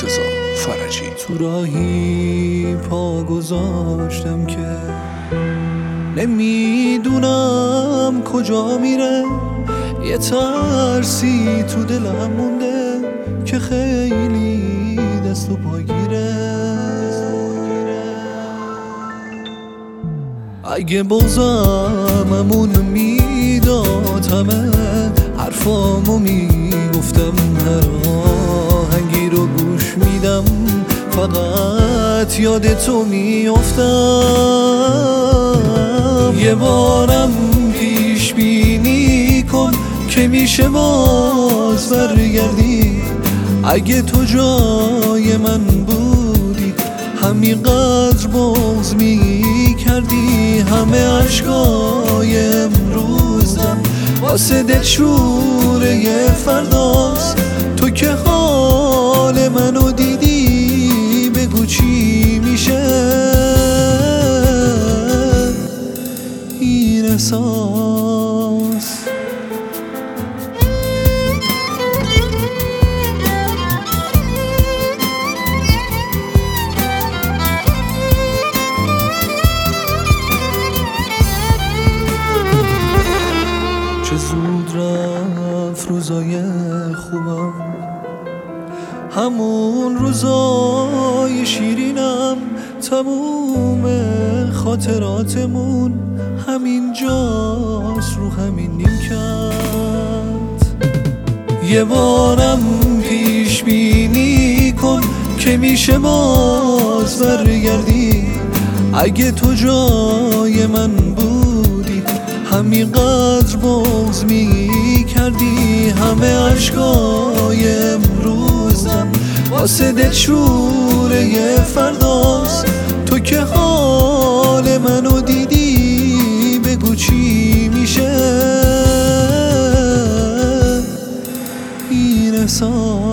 مرتضی فرجی. تو راهی پا گذاشتم که نمیدونم کجا میره، یه ترسی تو دلم مونده که خیلی دست و پاگیره. اگه بازم امون میداد همه حرفامو میگفتم، هر آهنگی رو گوش میدم فقط یاد تو میافتم. یه بارم پیش بینی کن که میشه باز برگردی، اگه تو جای من بودی همینقدر بغض میکردی. همه عشقای امروزم واسه دلشوره فرداست، تو که حال منو دیدی بگو چی میشه این احساس. چه زود رفت روزای خوبم، همون روزای شیرینم، تموم خاطراتمون همین جاست رو همین نیمکت. یه بارم پیش بینی کن که میشه باز برگردی، اگه تو جای من بودی همینقدر بغض میکردی. همه عشقای امروزم واسه دلشوره فرداست، تو که حال منو دیدی بگو چی میشه این احساس.